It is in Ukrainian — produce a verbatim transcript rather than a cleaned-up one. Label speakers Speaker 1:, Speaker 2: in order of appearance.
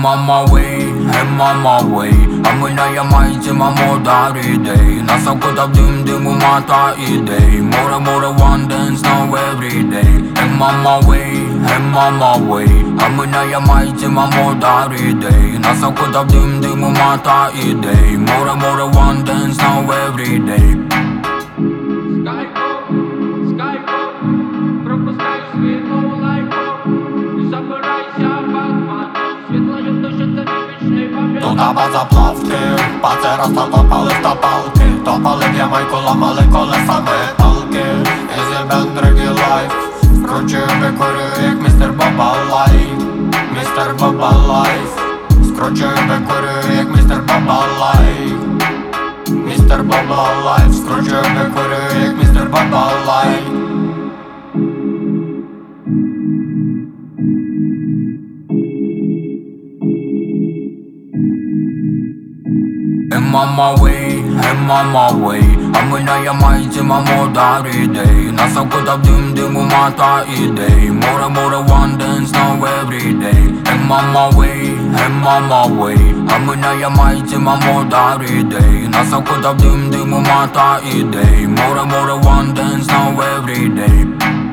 Speaker 1: I'm on my way, I'm on my way. А ми на Ямайці, мамо, дарі дей. Нас окутав дим, диму, мата ідей. Море, море, one dance now every day. I'm on my way, I'm on my way. А ми на Ямайці, мамо, дарі дей. Нас окутав дим, диму, мата ідей. Море, море, one dance now every day.
Speaker 2: Скайпо, скайпо, пропускай світло лайко. І забирайся, Батман. Світло жовто, що це мій вічний пам'ять.
Speaker 3: Тут аба заплавки, пацера стопалив та палки. Топали в Ямайку, ламали колеса металки. Ізі бендригі лайф, скручую, викурюю, як містер Баба Лайф. Містер Баба Лайф, скручую, викурюю, як містер Баба Лайф. Містер Баба Лайф, скручую, викурюю, як містер Баба Лайф.
Speaker 1: I'm on my way, I'm on my way. А ми на Ямайці, мамо, дарі дей. Нас окутав дим, диму, мата ідей. Море, море, one dance now every day. I'm on my way, I'm on my way. А ми на Ямайці, мамо, дарі дей. Нас окутав дим, диму, мата ідей. Море, море, one dance now every day.